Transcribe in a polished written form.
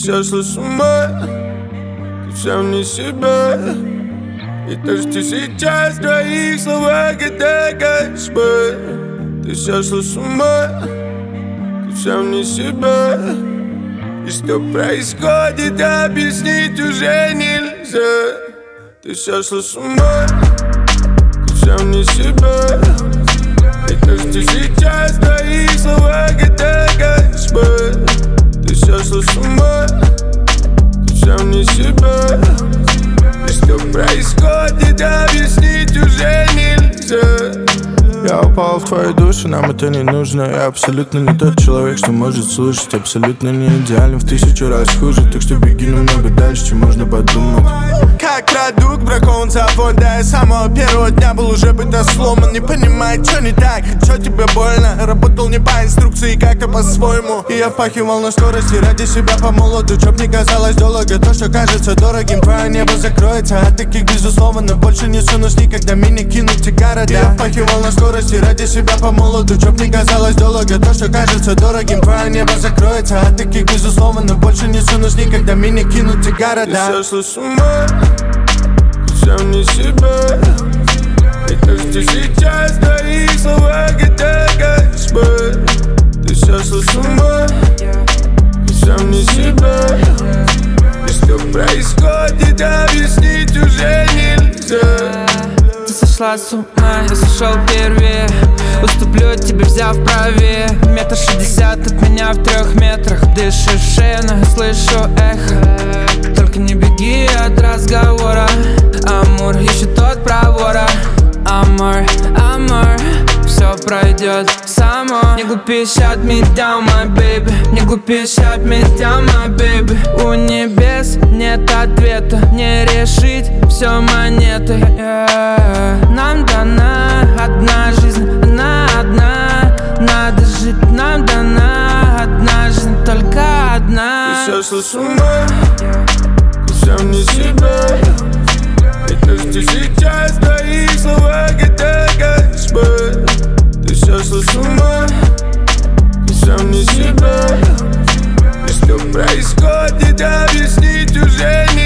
сошла с ума, ты вся вне себя. И то, что сейчас в твоих словах, это кошмар. Ты сошла с ума, ты вся вне себя. И что происходит, объяснить уже нельзя. Ты сошла с ума, ты вся вне себя. И то, что сейчас в твоих словах, это кошмар. Ты сошла с ума, ты вся вне себя. И что происходит, объяснить уже нельзя. Я упал в твою душу, нам это не нужно. Я абсолютно не тот человек, что может слушать. Абсолютно не идеален, в 1000 раз хуже. Так что беги намного дальше, чем можно подумать. Как продукт бракован завода. Я с самого первого дня был уже быто сломан. Не понимает, что не так, что тебе больно. Работал не по инструкции, как-то по-своему. И я впахивал на скорости ради себя по молоду. Чтоб не казалось дорого то, что кажется дорогим. Твое небо закроется, а таких безусловно больше не сунусь никогда, меня кинуть те города. Я впахивал на скорости ради себя по молоду. Чтоб не казалось дорого то, что кажется дорогим. Твое небо закроется, а таких безусловно больше не сунусь никогда, меня кинуть те города. Ты сошла с ума, ты вся вне себя. И то, что сейчас в твоих словах, это кошмар. Ты сошла с ума, ты вся вне себя. И что происходит, объяснить уже нельзя. Ты сошла с ума, я сошел первее. Уступлю тебе, взяв правее. 1,60 м от меня в 3 метрах. Дышишь шею, слышу эхо. Только не беги от разговора. Амур ищет тот провора. Амор, амор, все пройдет само. Не глупи, shut me down, my baby. Не глупи, shut me down, my baby. У небес нет ответа. Не решить все монетой. Нам дана одна жизнь, она одна. Надо жить, нам дана одна жизнь, только одна. Ты сошла с ума, ты вся вне себя. И то, что сейчас в твоих словах, это кошмар. Ты сошла с ума, ты вся вне себя. И что происходит, объяснить уже